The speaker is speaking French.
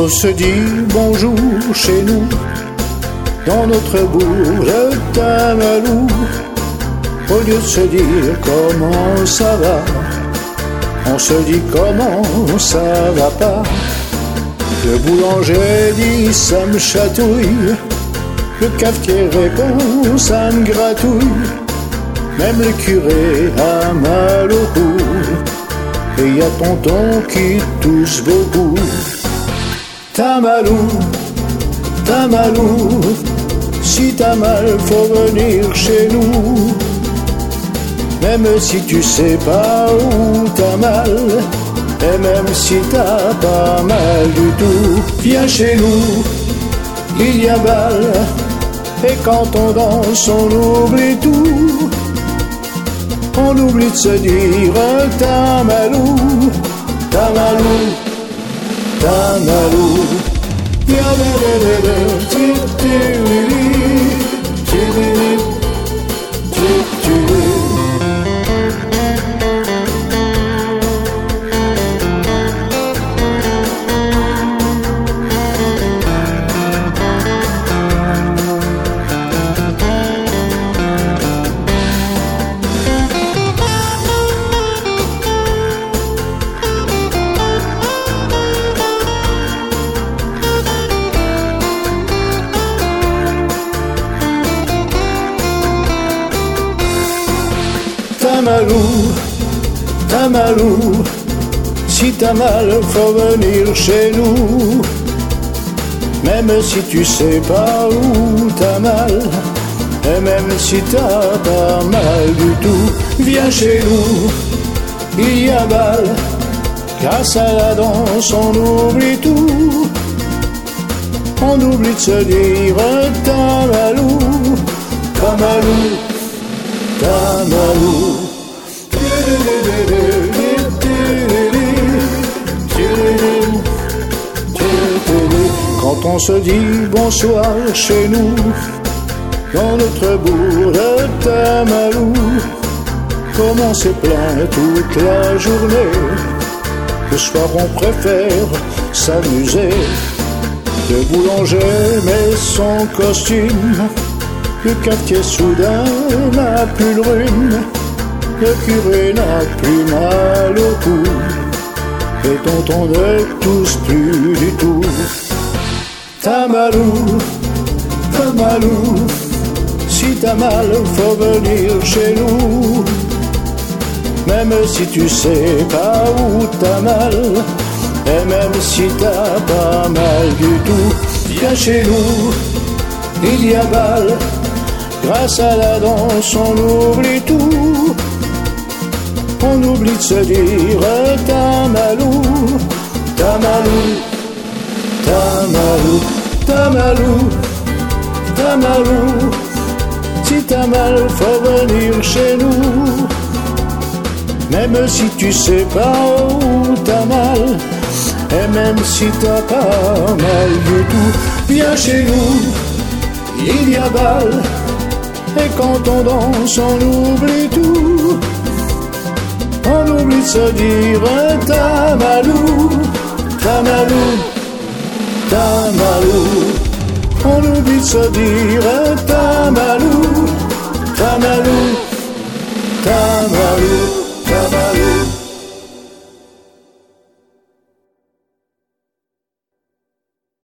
on se dit bonjour chez nous, dans notre bourg de Tamalou, au lieu de se dire comment ça va, on se dit comment ça va pas. Le boulanger dit ça me chatouille, le cafetier répond ça me gratouille, même le curé a mal au cou, et y a tonton qui tousse beaucoup. Tamalou, Tamalou, si t'as mal faut venir chez nous, même si tu sais pas où t'as mal, et même si t'as pas mal du tout, viens chez nous, il y a balle, et quand on danse on oublie tout. On oublie de se dire Tamalou, Tamalou, Tamalou. Tamalou, Tamalou, si t'as mal faut venir chez nous, même si tu sais pas où t'as mal, et même si t'as pas mal du tout, viens chez nous, il y a balle, grâce à la danse on oublie tout, on oublie de se dire Tamalou, Tamalou, Tamalou. Quand on se dit bonsoir chez nous, dans notre bourg de Tamalou, comme on s'est plaint toute la journée, le soir on préfère s'amuser. Le boulanger met son costume, le cafetier soudain n'a plus le rhume, le curé n'a plus mal au cou, et tonton ne tousse plus du tout. Tamalou, Tamalou, si t'as mal faut venir chez nous, même si tu sais pas où t'as mal, et même si t'as pas mal du tout, viens chez nous, il y a balle, grâce à la danse on oublie tout, on oublie de se dire Tamalou, Tamalou, Tamalou, Tamalou, Tamalou, si t'as mal faut venir chez nous, même si tu sais pas où t'as mal, et même si t'as pas mal du tout, viens chez nous, il y a balle, et quand on danse on oublie tout, on oublie de se dire Tamalou, Tamalou, Tamalou, on oublie de se dire Tamalou, Tamalou, Tamalou.